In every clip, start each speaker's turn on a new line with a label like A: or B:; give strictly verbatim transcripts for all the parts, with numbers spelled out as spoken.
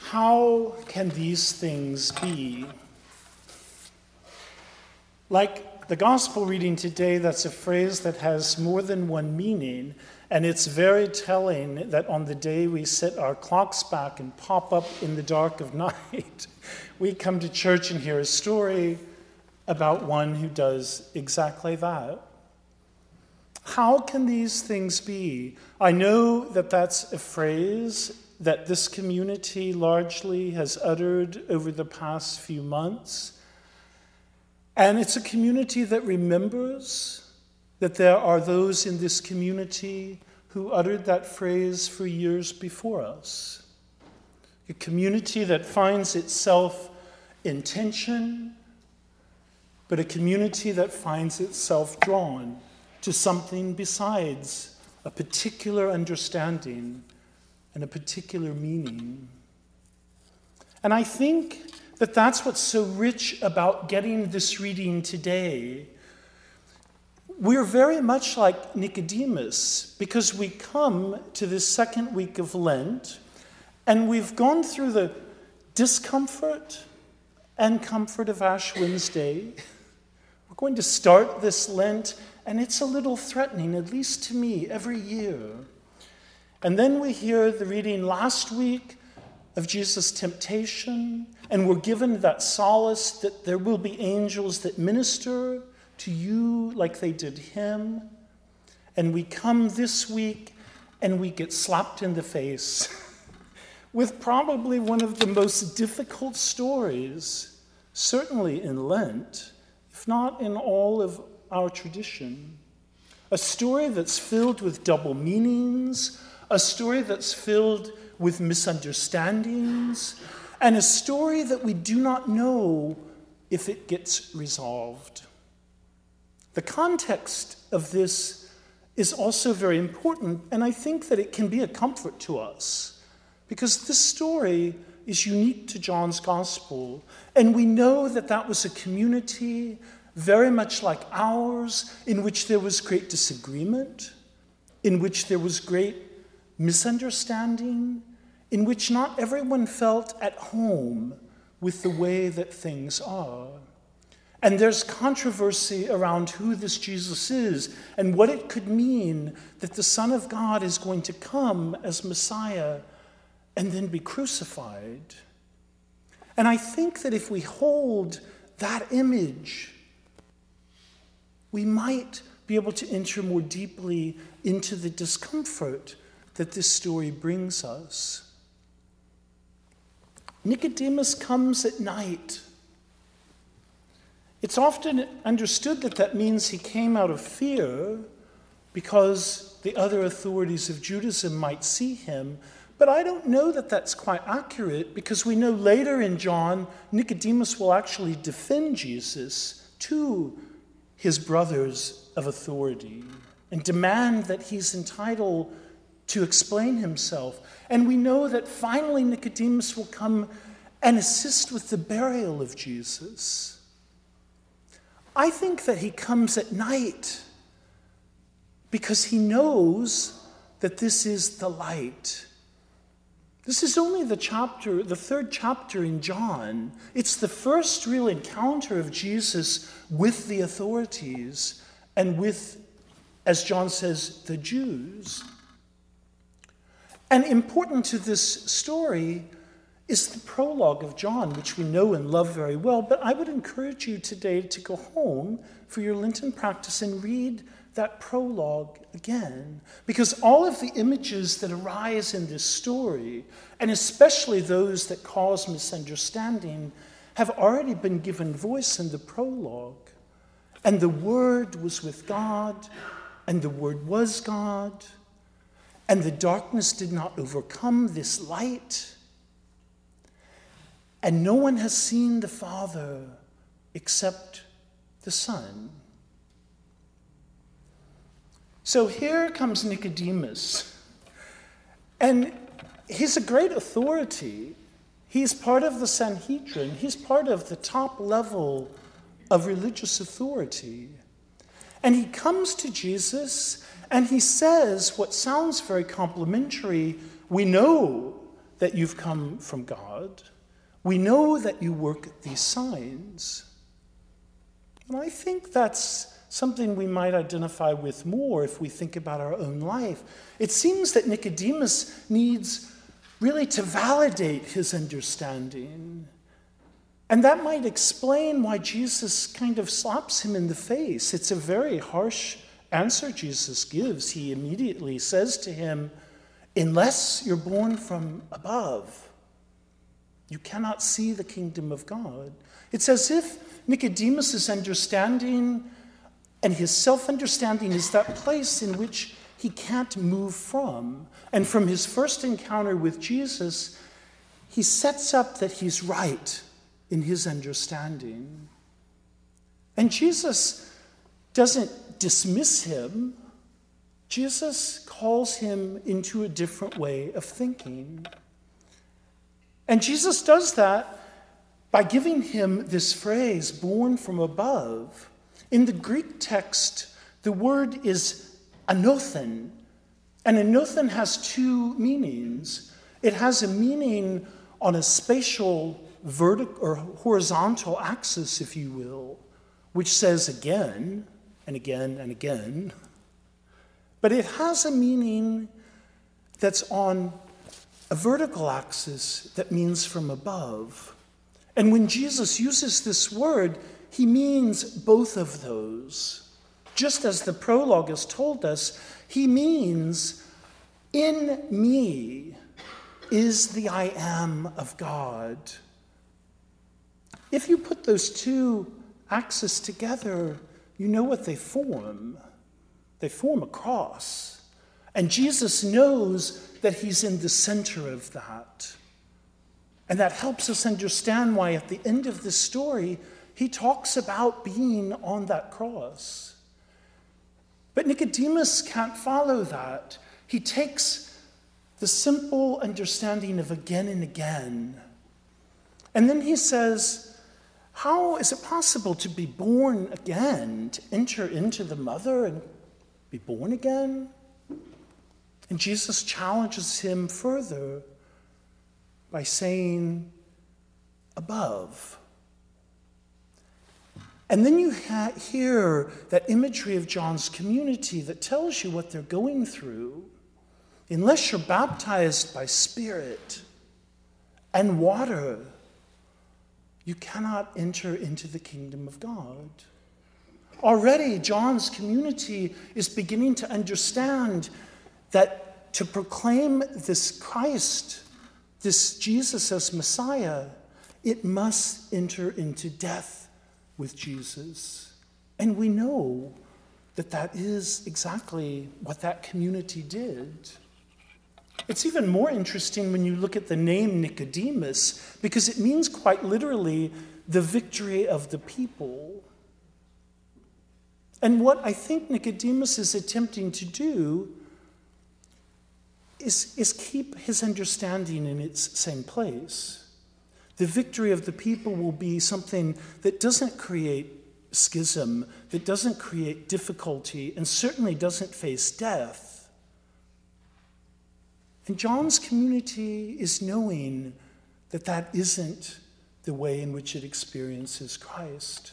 A: How can these things be? Like the gospel reading today, that's a phrase that has more than one meaning, and it's very telling that on the day we set our clocks back and pop up in the dark of night, we come to church and hear a story about one who does exactly that. How can these things be? I know that that's a phrase that this community largely has uttered over the past few months. And it's a community that remembers that there are those in this community who uttered that phrase for years before us. A community that finds itself in tension, but a community that finds itself drawn to something besides a particular understanding and a particular meaning. And I think that that's what's so rich about getting this reading today. We're very much like Nicodemus because we come to this second week of Lent and we've gone through the discomfort and comfort of Ash Wednesday. We're going to start this Lent, and it's a little threatening, at least to me, every year. And then we hear the reading last week of Jesus' temptation, and we're given that solace that there will be angels that minister to you like they did him. And we come this week and we get slapped in the face with probably one of the most difficult stories, certainly in Lent, if not in all of our tradition. A story that's filled with double meanings, a story that's filled with misunderstandings, and a story that we do not know if it gets resolved. The context of this is also very important, and I think that it can be a comfort to us, because this story is unique to John's Gospel, and we know that that was a community very much like ours, in which there was great disagreement, in which there was great misunderstanding, in which not everyone felt at home with the way that things are. And there's controversy around who this Jesus is and what it could mean that the Son of God is going to come as Messiah and then be crucified. And I think that if we hold that image, we might be able to enter more deeply into the discomfort that this story brings us. Nicodemus comes at night. It's often understood that that means he came out of fear because the other authorities of Judaism might see him. But I don't know that that's quite accurate, because we know later in John, Nicodemus will actually defend Jesus to his brothers of authority and demand that he's entitled to explain himself. And we know that finally Nicodemus will come and assist with the burial of Jesus. I think that he comes at night because he knows that this is the light. This is only the chapter, the third chapter in John. It's the first real encounter of Jesus with the authorities and with, as John says, the Jews. And important to this story is the prologue of John, which we know and love very well. But I would encourage you today to go home for your Lenten practice and read that prologue again. Because all of the images that arise in this story, and especially those that cause misunderstanding, have already been given voice in the prologue. And the Word was with God, and the Word was God, and the darkness did not overcome this light. And no one has seen the Father except the Son. So here comes Nicodemus. And he's a great authority. He's part of the Sanhedrin. He's part of the top level of religious authority. And he comes to Jesus and he says what sounds very complimentary. We know that you've come from God. We know that you work these signs. And I think that's something we might identify with more if we think about our own life. It seems that Nicodemus needs really to validate his understanding. And that might explain why Jesus kind of slaps him in the face. It's a very harsh answer Jesus gives. He immediately says to him, unless you're born from above, you cannot see the kingdom of God. It's as if Nicodemus' understanding and his self-understanding is that place in which he can't move from. And from his first encounter with Jesus, he sets up that he's right in his understanding. And Jesus doesn't dismiss him. Jesus calls him into a different way of thinking. And Jesus does that by giving him this phrase, born from above. In the Greek text, the word is anothen. And anothen has two meanings. It has a meaning on a spatial vertical or horizontal axis, if you will, which says again and again and again. But it has a meaning that's on a vertical axis that means from above. And when Jesus uses this word, he means both of those. Just as the prologue has told us, he means, in me is the I am of God. If you put those two axes together, you know what they form. They form a cross. And Jesus knows that he's in the center of that. And that helps us understand why at the end of the story, he talks about being on that cross. But Nicodemus can't follow that. He takes the simple understanding of again and again. And then he says, how is it possible to be born again, to enter into the mother and be born again? And Jesus challenges him further by saying, above. And then you ha- hear that imagery of John's community that tells you what they're going through. Unless you're baptized by Spirit and water, you cannot enter into the kingdom of God. Already, John's community is beginning to understand that to proclaim this Christ, this Jesus as Messiah, it must enter into death with Jesus. And we know that that is exactly what that community did. It's even more interesting when you look at the name Nicodemus, because it means quite literally the victory of the people. And what I think Nicodemus is attempting to do is, is keep his understanding in its same place. The victory of the people will be something that doesn't create schism, that doesn't create difficulty, and certainly doesn't face death. And John's community is knowing that that isn't the way in which it experiences Christ.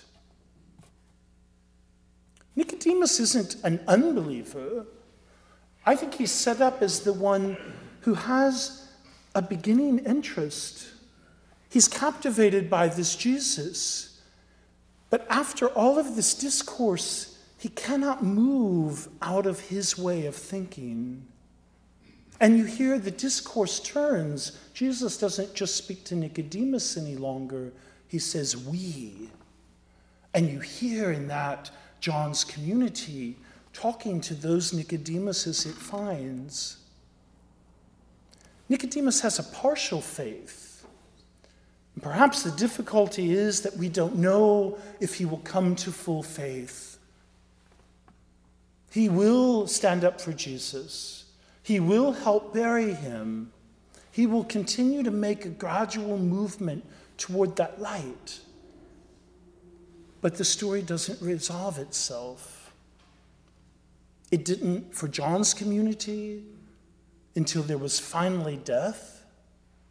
A: Nicodemus isn't an unbeliever. I think he's set up as the one who has a beginning interest. He's captivated by this Jesus. But after all of this discourse, he cannot move out of his way of thinking. And you hear the discourse turns. Jesus doesn't just speak to Nicodemus any longer. He says, we. And you hear in that John's community talking to those Nicodemuses it finds. Nicodemus has a partial faith. And perhaps the difficulty is that we don't know if he will come to full faith. He will stand up for Jesus. He will help bury him. He will continue to make a gradual movement toward that light. But the story doesn't resolve itself. It didn't for John's community until there was finally death.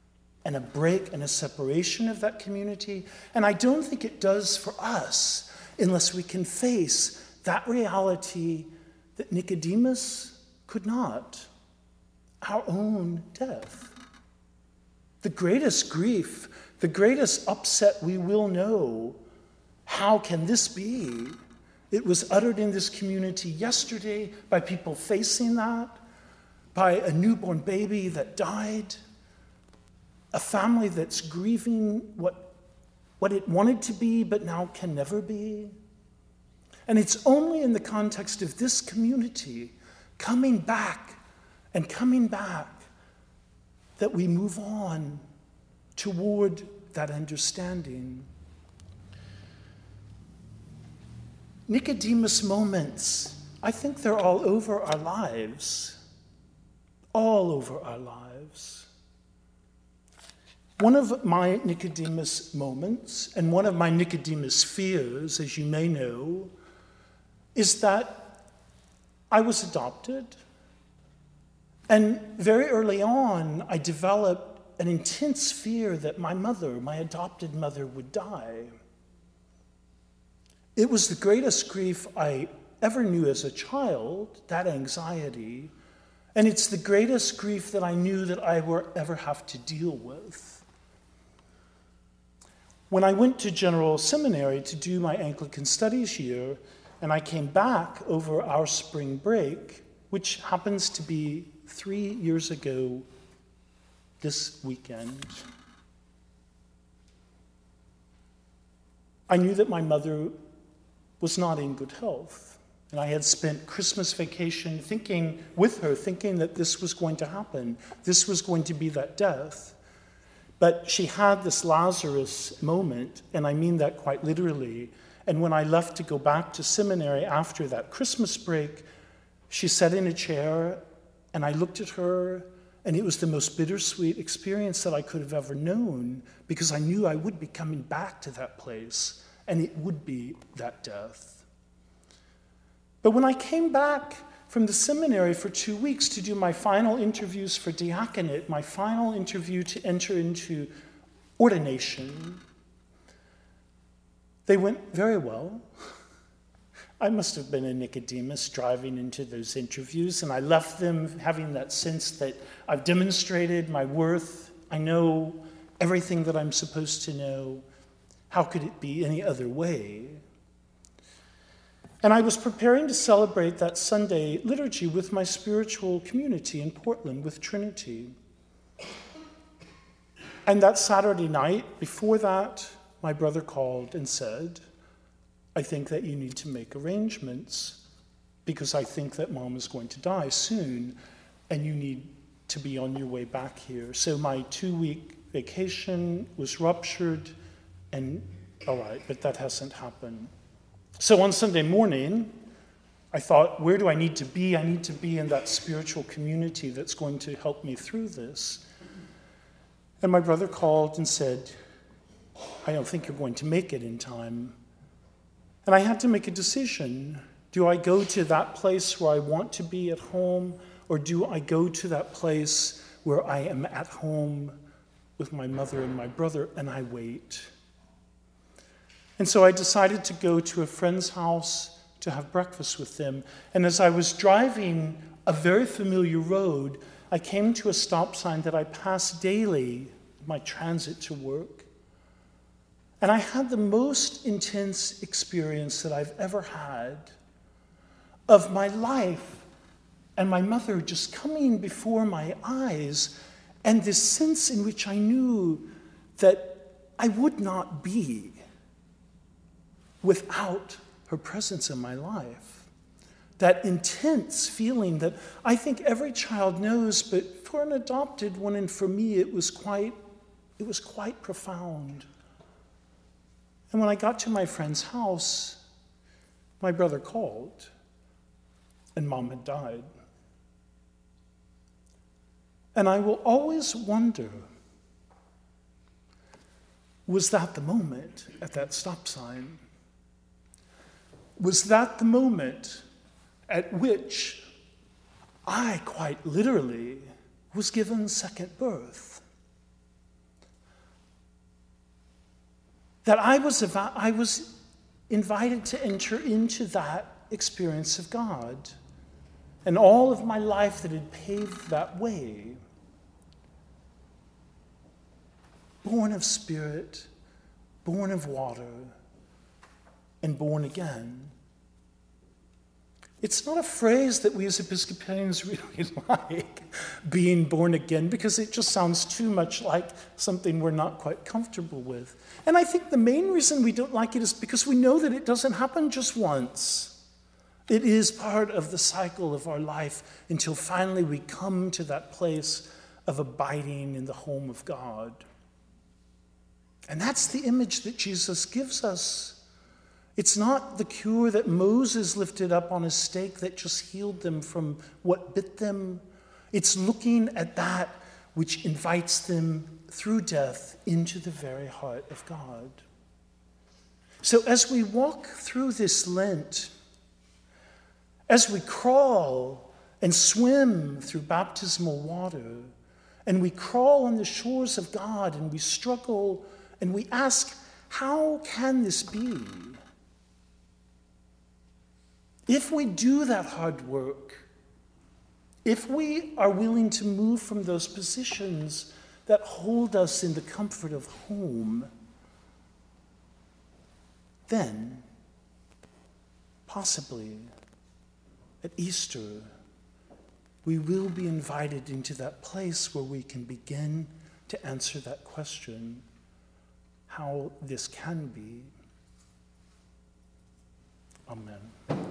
A: and a break and a separation of that community. And I don't think it does for us unless we can face that reality that Nicodemus could not, our own death. The greatest grief, the greatest upset we will know. How can this be? It was uttered in this community yesterday by people facing that, by a newborn baby that died, a family that's grieving what, what it wanted to be but now can never be. And it's only in the context of this community coming back and coming back that we move on toward that understanding. Nicodemus moments, I think they're all over our lives. All over our lives. One of my Nicodemus moments, and one of my Nicodemus fears, as you may know, is that I was adopted. And very early on, I developed an intense fear that my mother, my adopted mother, would die. It was the greatest grief I ever knew as a child, that anxiety, and it's the greatest grief that I knew that I would ever have to deal with. When I went to General Seminary to do my Anglican Studies year, and I came back over our spring break, which happens to be three years ago this weekend, I knew that my mother was not in good health. And I had spent Christmas vacation thinking with her, thinking that this was going to happen. This was going to be that death. But she had this Lazarus moment, and I mean that quite literally. And when I left to go back to seminary after that Christmas break, she sat in a chair, and I looked at her, and it was the most bittersweet experience that I could have ever known, because I knew I would be coming back to that place, and it would be that death. But when I came back from the seminary for two weeks to do my final interviews for diaconate, my final interview to enter into ordination, they went very well. I must have been a Nicodemus driving into those interviews, and I left them having that sense that I've demonstrated my worth. I know everything that I'm supposed to know. How could it be any other way? And I was preparing to celebrate that Sunday liturgy with my spiritual community in Portland, with Trinity. And that Saturday night, before that, my brother called and said, I think that you need to make arrangements because I think that Mom is going to die soon and you need to be on your way back here. So my two-week vacation was ruptured, and all right, but that hasn't happened. So on Sunday morning, I thought, where do I need to be? I need to be in that spiritual community that's going to help me through this. And my brother called and said, I don't think you're going to make it in time. And I had to make a decision. Do I go to that place where I want to be at home, or do I go to that place where I am at home with my mother and my brother, and I wait? And so I decided to go to a friend's house to have breakfast with them. And as I was driving a very familiar road, I came to a stop sign that I pass daily, my transit to work. And I had the most intense experience that I've ever had of my life and my mother just coming before my eyes, and this sense in which I knew that I would not be without her presence in my life. That intense feeling that I think every child knows, but for an adopted one, and for me, it was quite, it was quite profound. And when I got to my friend's house, my brother called, and Mom had died. And I will always wonder, was that the moment at that stop sign? Was that the moment at which I quite literally was given second birth? that I was, I was invited to enter into that experience of God and all of my life that had paved that way. Born of Spirit, born of water, and born again. It's not a phrase that we as Episcopalians really like, being born again, because it just sounds too much like something we're not quite comfortable with. And I think the main reason we don't like it is because we know that it doesn't happen just once. It is part of the cycle of our life until finally we come to that place of abiding in the home of God. And that's the image that Jesus gives us. It's not the cure that Moses lifted up on a stake that just healed them from what bit them. It's looking at that which invites them through death into the very heart of God. So as we walk through this Lent, as we crawl and swim through baptismal water, and we crawl on the shores of God, and we struggle, and we ask, how can this be? If we do that hard work, if we are willing to move from those positions that hold us in the comfort of home, then possibly at Easter we will be invited into that place where we can begin to answer that question, how this can be. Amen.